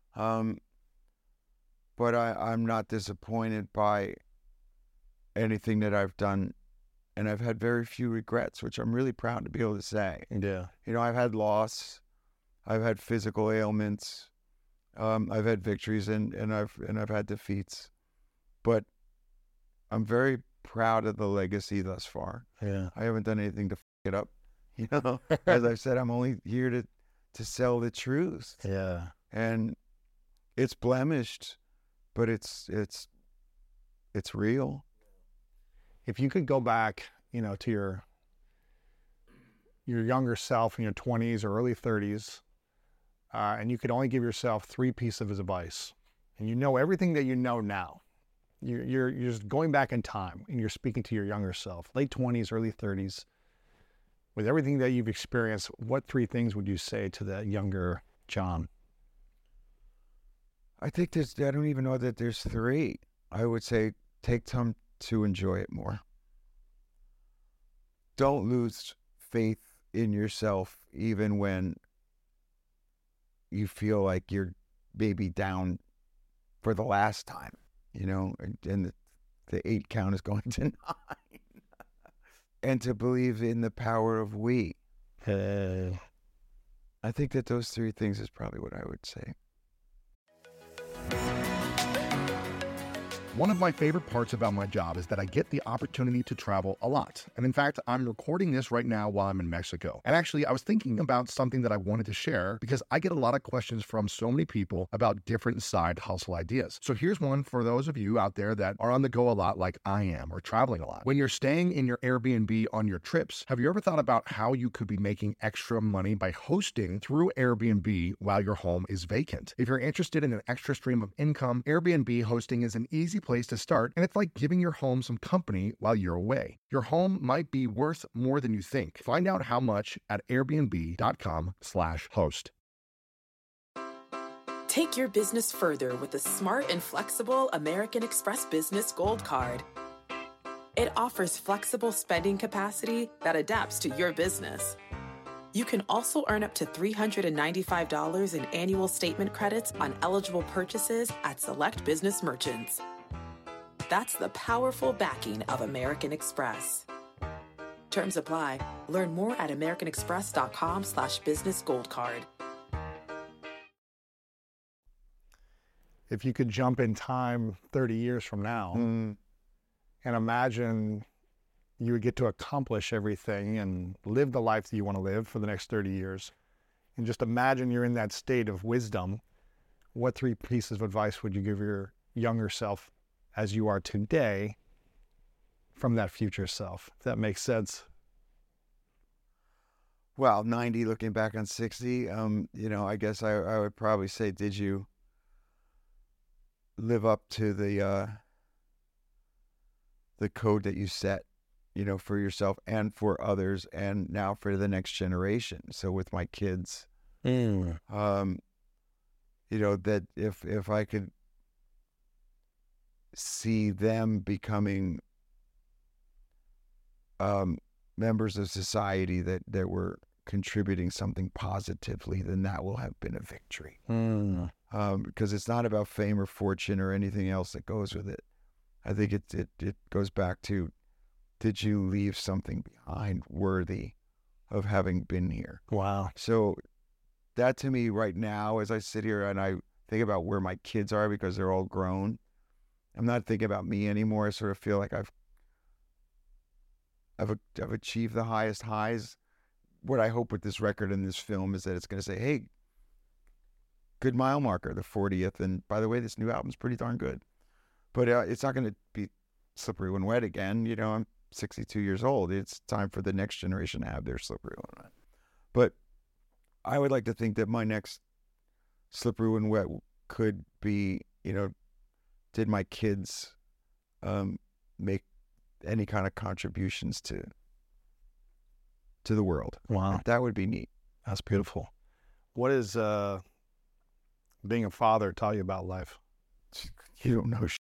But I'm not disappointed by anything that I've done. And I've had very few regrets, which I'm really proud to be able to say. Yeah. I've had loss, I've had physical ailments, I've had victories, and I've had defeats. But I'm very proud of the legacy thus far. Yeah. I haven't done anything to f it up. As I've said, I'm only here to sell the truth. Yeah. And it's blemished, but it's real. If you could go back, to your younger self in your 20s or early 30s, and you could only give yourself 3 pieces of advice, and everything that you know now, you're just going back in time, and you're speaking to your younger self, late 20s, early 30s, with everything that you've experienced, what 3 things would you say to that younger John? I think I don't even know that there's 3. I would say take time to enjoy it more. Don't lose faith in yourself, even when you feel like you're maybe down for the last time, and the 8 count is going to 9. And to believe in the power of we. I think that those 3 things is probably what I would say. One of my favorite parts about my job is that I get the opportunity to travel a lot. And in fact, I'm recording this right now while I'm in Mexico. And actually, I was thinking about something that I wanted to share because I get a lot of questions from so many people about different side hustle ideas. So here's one for those of you out there that are on the go a lot like I am, or traveling a lot. When you're staying in your Airbnb on your trips, have you ever thought about how you could be making extra money by hosting through Airbnb while your home is vacant? If you're interested in an extra stream of income, Airbnb hosting is an easy place to start, and it's like giving your home some company while you're away. Your home might be worth more than you think. Find out how much at airbnb.com/host. Take your business further with the smart and flexible American Express Business Gold Card. It offers flexible spending capacity that adapts to your business. You can also earn up to $395 in annual statement credits on eligible purchases at select business merchants. That's the powerful backing of American Express. Terms apply. Learn more at americanexpress.com/businessgoldcard. If you could jump in time 30 years from now and imagine you would get to accomplish everything and live the life that you want to live for the next 30 years, and just imagine you're in that state of wisdom, what 3 pieces of advice would you give your younger self as you are today from that future self, if that makes sense? Well, 90, looking back on 60, I guess I would probably say, did you live up to the code that you set, for yourself and for others, and now for the next generation? So with my kids, that if I could see them becoming members of society that were contributing something positively, then that will have been a victory. Because it's not about fame or fortune or anything else that goes with it. I think it goes back to, did you leave something behind worthy of having been here? Wow. So that, to me right now, as I sit here and I think about where my kids are, because they're all grown, I'm not thinking about me anymore. I sort of feel like I've achieved the highest highs. What I hope with this record and this film is that it's going to say, hey, good mile marker, the 40th. And by the way, this new album's pretty darn good. But it's not going to be Slippery When Wet again. I'm 62 years old. It's time for the next generation to have their Slippery When Wet. But I would like to think that my next Slippery When Wet could be, did my kids make any kind of contributions to the world? Wow. That would be neat. That's beautiful. What is being a father taught you about life? You don't know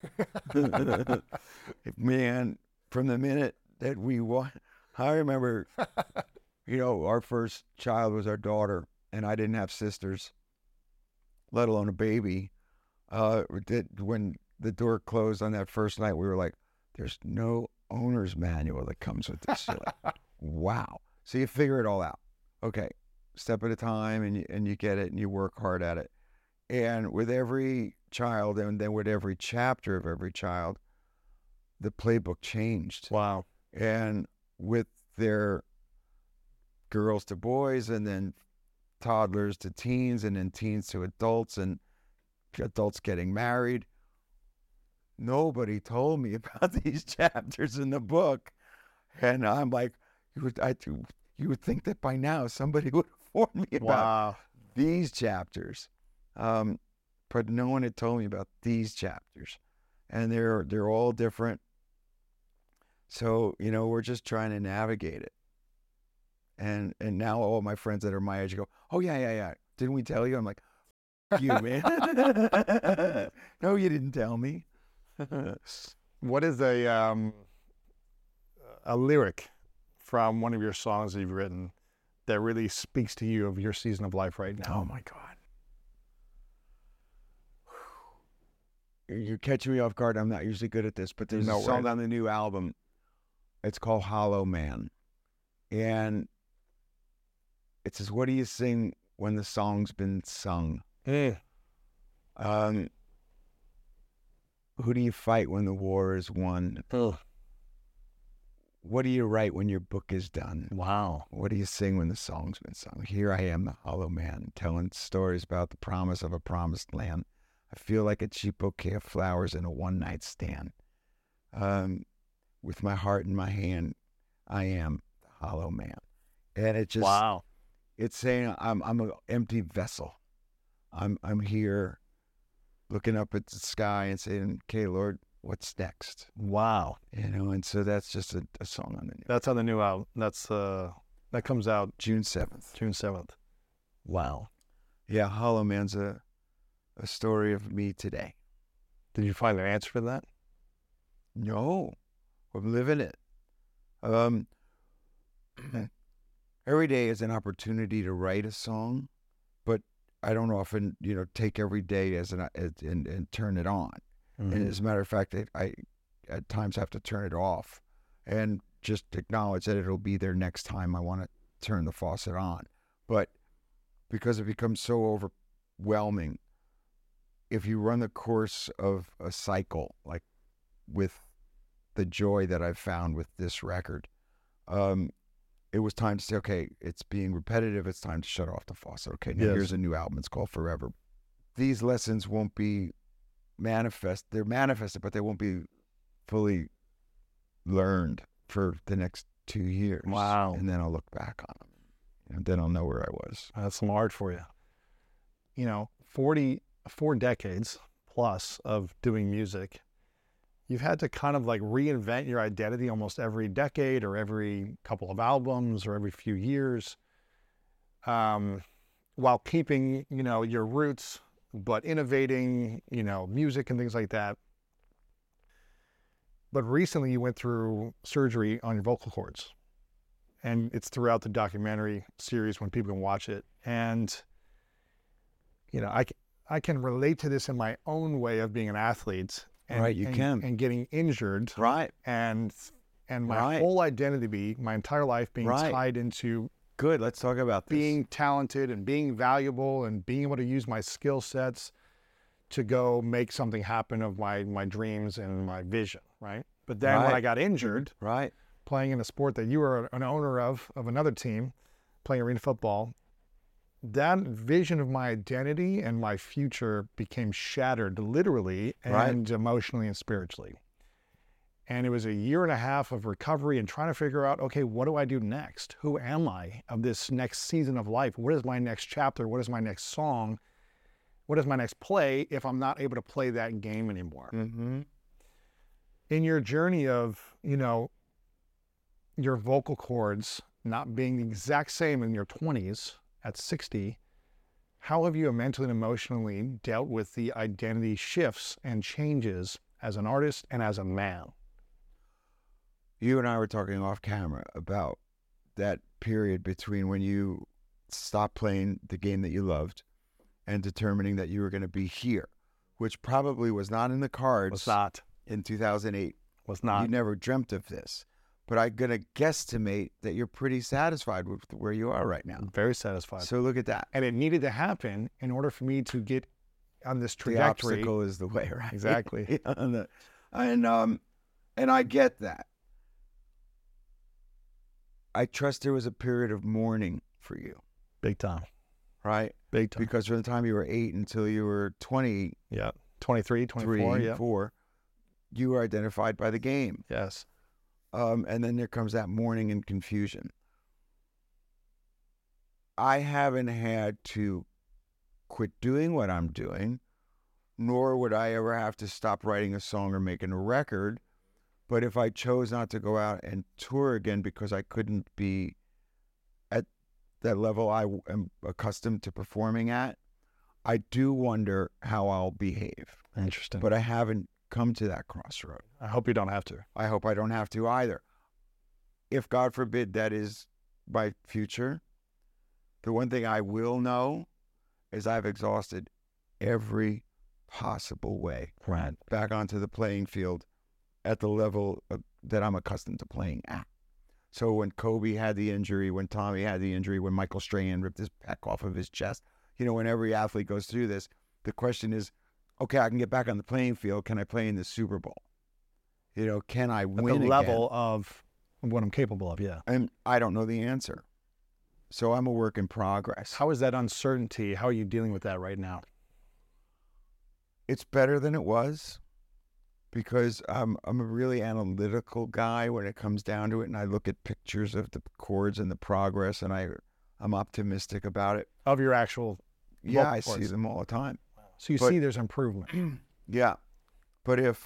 Man, from the minute that I remember, our first child was our daughter, and I didn't have sisters, let alone a baby. When the door closed on that first night, we were like, there's no owner's manual that comes with this. Wow. So you figure it all out. Okay, step at a time, and you get it, and you work hard at it. And with every child, and then with every chapter of every child, the playbook changed. Wow. And with their girls to boys, and then toddlers to teens, and then teens to adults, and adults getting married, nobody told me about these chapters in the book. And I'm like, you would think that by now somebody would inform me about these chapters. But no one had told me about these chapters, and they're all different. So, we're just trying to navigate it. And now all my friends that are my age go, oh yeah. Didn't we tell you? I'm like, you, man. No, you didn't tell me. What is a lyric from one of your songs that you've written that really speaks to you of your season of life right now? Oh my God. You're catching me off guard. I'm not usually good at this, but there's a song on the new album. It's called Hollow Man. And it says, what do you sing when the song's been sung? Who do you fight when the war is won? What do you write when your book is done? Wow. What do you sing when the song's been sung? Here I am, the hollow man, telling stories about the promise of a promised land. I feel like a cheap bouquet of flowers in a one-night stand. With my heart in my hand, I am the hollow man. And it just, wow. It's saying I'm an empty vessel. I'm here looking up at the sky and saying, okay, Lord, what's next? Wow. And so that's just a song on the new. That's on the new album. That comes out June 7th. June 7th. Wow. Yeah, Hollow Man's a story of me today. Did you find an answer for that? No, I'm living it. Every day is an opportunity to write a song, but I don't often, take every day as and turn it on. And as a matter of fact, I at times have to turn it off and just acknowledge that it'll be there next time I want to turn the faucet on. But because it becomes so overwhelming, if you run the course of a cycle, like with the joy that I've found with this record, it was time to say, okay, it's being repetitive. It's time to shut off the faucet. Okay, now here's a new album. It's called Forever. These lessons won't be they're manifested, but they won't be fully learned for the next 2 years. Wow. And then I'll look back on them, and then I'll know where I was. That's some art for you. 4 decades plus of doing music, you've had to kind of like reinvent your identity almost every decade or every couple of albums or every few years, while keeping, your roots, but innovating, music and things like that. But recently you went through surgery on your vocal cords, and it's throughout the documentary series when people can watch it. And, I can relate to this in my own way of being an athlete. And getting injured. Right. And my whole identity, my entire life being tied into Good. Let's talk about this. Being talented and being valuable and being able to use my skill sets to go make something happen of my dreams and my vision, right? But then when I got injured, playing in a sport that you were an owner of another team, playing arena football, that vision of my identity and my future became shattered literally and emotionally and spiritually. And it was a year and a half of recovery and trying to figure out, okay, what do I do next? Who am I of this next season of life? What is my next chapter? What is my next song? What is my next play if I'm not able to play that game anymore? Mm-hmm. In your journey of, your vocal cords not being the exact same in your 20s at 60, how have you mentally and emotionally dealt with the identity shifts and changes as an artist and as a man? You and I were talking off camera about that period between when you stopped playing the game that you loved and determining that you were going to be here, which probably was not in the cards. Was not. In 2008. Was not. You never dreamt of this. But I'm going to guesstimate that you're pretty satisfied with where you are right now. Very satisfied. So look at that. And it needed to happen in order for me to get on this trajectory. The obstacle is the way, right? Exactly. And I get that. I trust there was a period of mourning for you. Big time. Right? Big time. Because from the time you were 8 until you were 20. Yeah. 23, 24, yeah. 4, you were identified by the game. Yes. And then there comes that mourning and confusion. I haven't had to quit doing what I'm doing, nor would I ever have to stop writing a song or making a record. But if I chose not to go out and tour again because I couldn't be at that level I am accustomed to performing at, I do wonder how I'll behave. Interesting. But I haven't come to that crossroad. I hope you don't have to. I hope I don't have to either. If God forbid that is my future, the one thing I will know is I've exhausted every possible way back onto the playing field at the level that I'm accustomed to playing at. So when Kobe had the injury, when Tommy had the injury, when Michael Strahan ripped his pec off of his chest, when every athlete goes through this, the question is, okay, I can get back on the playing field. Can I play in the Super Bowl? Can I win at the level again? of what I'm capable of, yeah. And I don't know the answer. So I'm a work in progress. How is that uncertainty? How are you dealing with that right now? It's better than it was because I'm a really analytical guy when it comes down to it, and I look at pictures of the chords and the progress, and I'm optimistic about it. Of your actual Yeah, I see them all the time. So you see there's improvement. Yeah. But if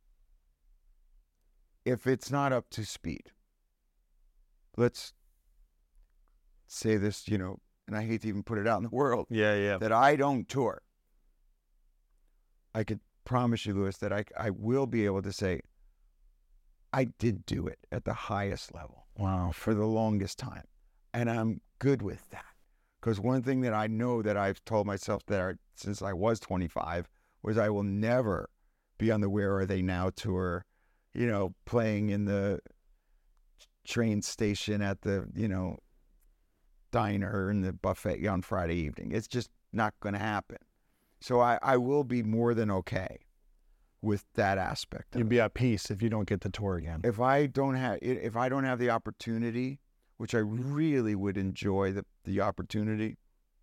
it's not up to speed, let's say this, and I hate to even put it out in the world. Yeah. That I don't tour. I could promise you, Louis, that I will be able to say, I did do it at the highest level. Wow. For the longest time. And I'm good with that. Because one thing that I know that I've told myself since I was 25 was I will never be on the Where Are They Now tour, playing in the train station at the, diner and the buffet on Friday evening. It's just not going to happen. So I will be more than okay with that aspect. You'd be at peace if you don't get to tour again. If I don't have the opportunity, which I really would enjoy the opportunity,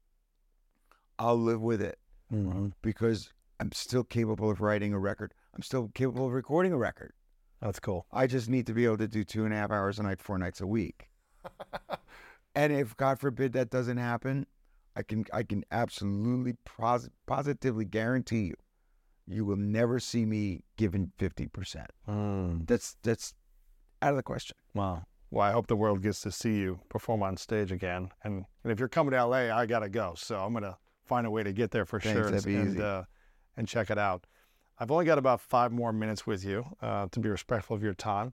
I'll live with it because I'm still capable of writing a record. I'm still capable of recording a record. That's cool. I just need to be able to do 2.5 hours a night, 4 nights a week. And if God forbid that doesn't happen, I can absolutely positively guarantee you will never see me giving 50%. That's out of the question. Wow. Well, I hope the world gets to see you perform on stage again. And if you're coming to LA, I gotta go. So I'm gonna find a way to get there for sure and check it out. I've only got about 5 more minutes with you to be respectful of your time.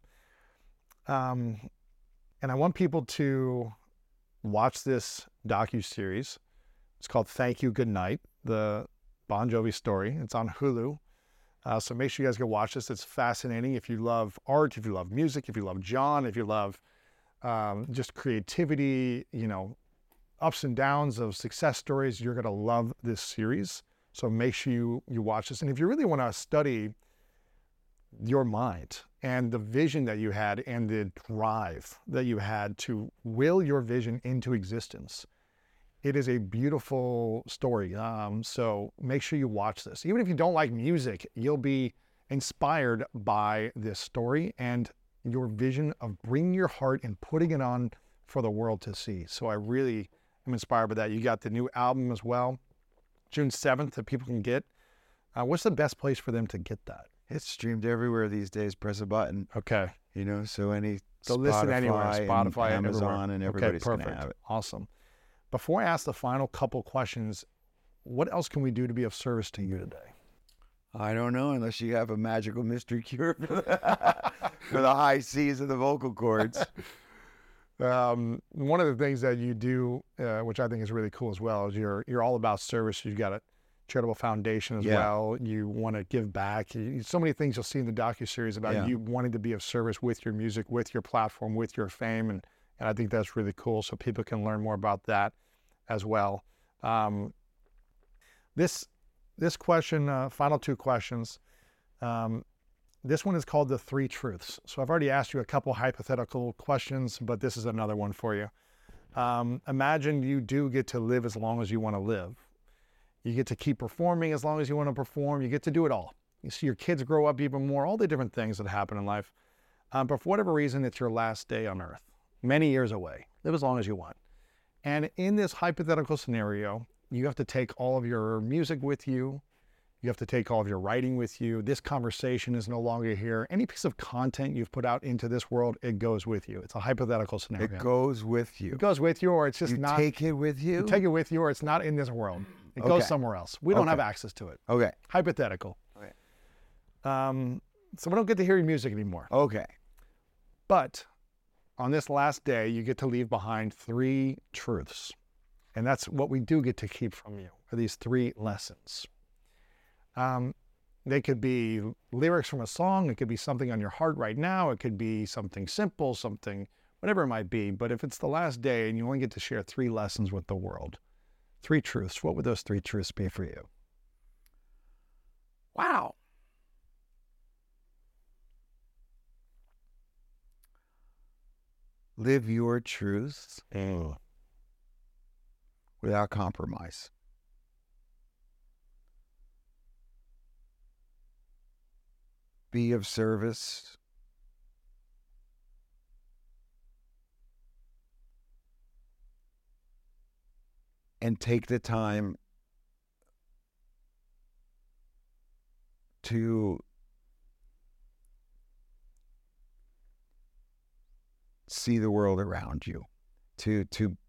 And I want people to watch this docuseries. It's called Thank You, Good Night, the Bon Jovi story. It's on Hulu. So make sure you guys go watch this. It's fascinating. If you love art, if you love music, if you love John, if you love just creativity, ups and downs of success stories, you're going to love this series. So make sure you watch this. And if you really want to study your mind and the vision that you had and the drive that you had to will your vision into existence, it is a beautiful story. So make sure you watch this. Even if you don't like music, you'll be inspired by this story and your vision of bringing your heart and putting it on for the world to see. So I really am inspired by that. You got the new album as well, June 7th, that people can get. What's the best place for them to get that? It's streamed everywhere these days. Press a button. Okay. So So listen anywhere, Spotify, and Amazon, everywhere. and everybody's okay, going to have it. Awesome. Before I ask the final couple questions, what else can we do to be of service to you today? I don't know, unless you have a magical mystery cure for the high C's of the vocal cords. One of the things that you do, which I think is really cool as well, is you're all about service. You've got a charitable foundation as well. You want to give back. So many things you'll see in the docuseries about you wanting to be of service with your music, with your platform, with your fame, and I think that's really cool. So people can learn more about that as well. This question, final 2 questions. This one is called the 3 truths. So I've already asked you a couple hypothetical questions, but this is another one for you. Imagine you do get to live as long as you want to live. You get to keep performing as long as you want to perform. You get to do it all. You see your kids grow up even more, all the different things that happen in life. But for whatever reason, it's your last day on earth, many years away. Live as long as you want. And in this hypothetical scenario, you have to take all of your music with you. You have to take all of your writing with you. This conversation is no longer here. Any piece of content you've put out into this world, it goes with you. It's a hypothetical scenario. It goes with you. It goes with you, or it's just not. You take it with you? You take it with you, or it's not in this world. It goes somewhere else. We don't have access to it. Okay. Hypothetical. Okay. So we don't get to hear your music anymore. Okay. But on this last day, you get to leave behind 3 truths. And that's what we do get to keep from you, are these 3 lessons. They could be lyrics from a song. It could be something on your heart right now. It could be something simple, something, whatever it might be. But if it's the last day and you only get to share 3 lessons with the world, 3 truths, what would those 3 truths be for you? Wow. Live your truths without compromise. Be of service. And take the time to see the world around you, to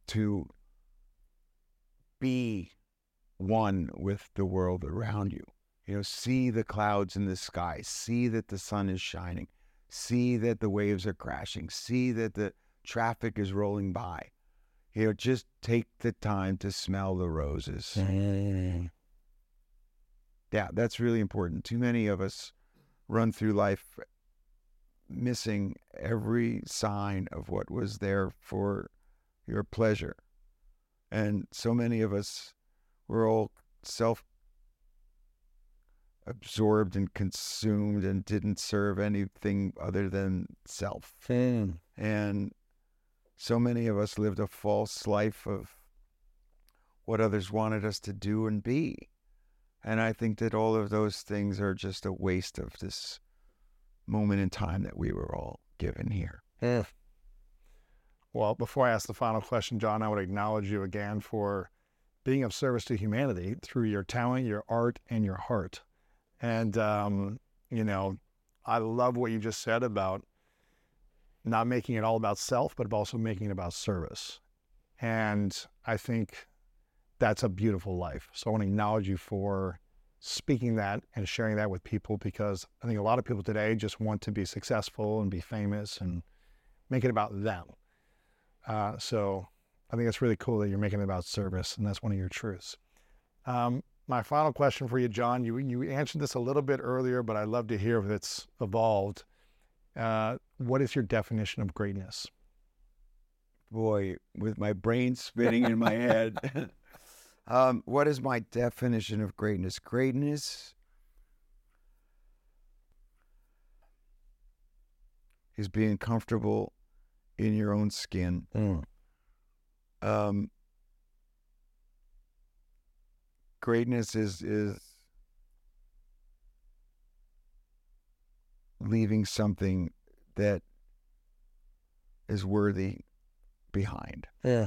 be one with the world around you. See the clouds in the sky, see that the sun is shining, see that the waves are crashing, see that the traffic is rolling by. Just take the time to smell the roses. Yeah, that's really important. Too many of us run through life missing every sign of what was there for your pleasure. And so many of us were all self-absorbed and consumed and didn't serve anything other than self. And so many of us lived a false life of what others wanted us to do and be. And I think that all of those things are just a waste of this moment in time that we were all given here. Well, before I ask the final question, John, I would acknowledge you again for being of service to humanity through your talent, your art, and your heart. And, you know, I love what you just said about not making it all about self, but also making it about service. And I think that's a beautiful life. So I want to acknowledge you for speaking that and sharing that with people, because I think a lot of people today just want to be successful and be famous and make it about them. So I think it's really cool that you're making it about service, and that's one of your truths. My final question for you, John, you answered this a little bit earlier, but I'd love to hear if it's evolved. What is your definition of greatness? Boy, with my brain spinning in my head. What is my definition of greatness? Greatness is being comfortable in your own skin. Greatness is leaving something that is worthy behind.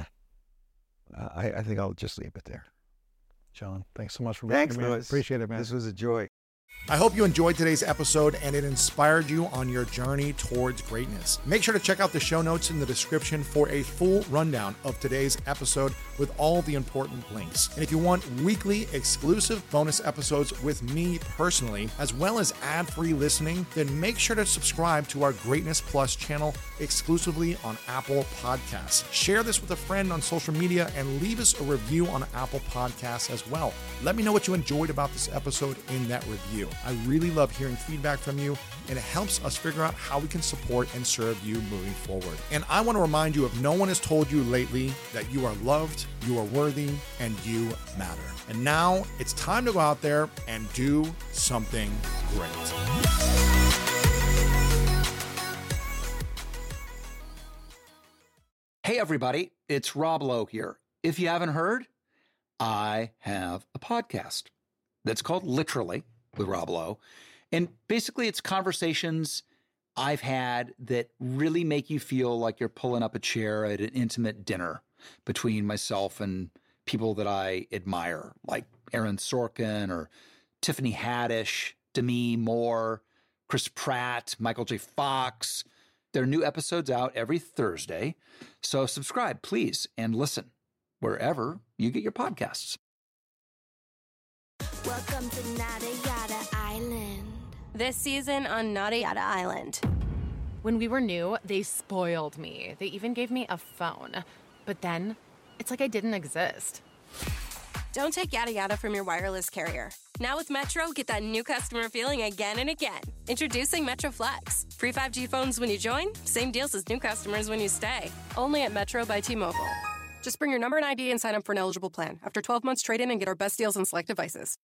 I think I'll just leave it there. John, thanks so much for being here, man. Louis. Appreciate it, man. This was a joy. I hope you enjoyed today's episode and it inspired you on your journey towards greatness. Make sure to check out the show notes in the description for a full rundown of today's episode with all the important links. And if you want weekly exclusive bonus episodes with me personally, as well as ad-free listening, then make sure to subscribe to our Greatness Plus channel exclusively on Apple Podcasts. Share this with a friend on social media and leave us a review on Apple Podcasts as well. Let me know what you enjoyed about this episode in that review. I really love hearing feedback from you, and it helps us figure out how we can support and serve you moving forward. And I want to remind you, if no one has told you lately, that you are loved, you are worthy, and you matter. And now it's time to go out there and do something great. Hey, everybody, it's Rob Lowe here. If you haven't heard, I have a podcast that's called Literally with Rob Lowe. And basically, it's conversations I've had that really make you feel like you're pulling up a chair at an intimate dinner between myself and people that I admire, like Aaron Sorkin or Tiffany Haddish, Demi Moore, Chris Pratt, Michael J. Fox. There are new episodes out every Thursday. So subscribe, please, and listen wherever you get your podcasts. Welcome to Nada Yada Island. This season on Nada Yada Island. When we were new, they spoiled me. They even gave me a phone. But then, it's like I didn't exist. Don't take yada yada from your wireless carrier. Now with Metro, get that new customer feeling again and again. Introducing Metro Flex. Free 5G phones when you join, same deals as new customers when you stay. Only at Metro by T-Mobile. Just bring your number and ID and sign up for an eligible plan. After 12 months, trade in and get our best deals on select devices.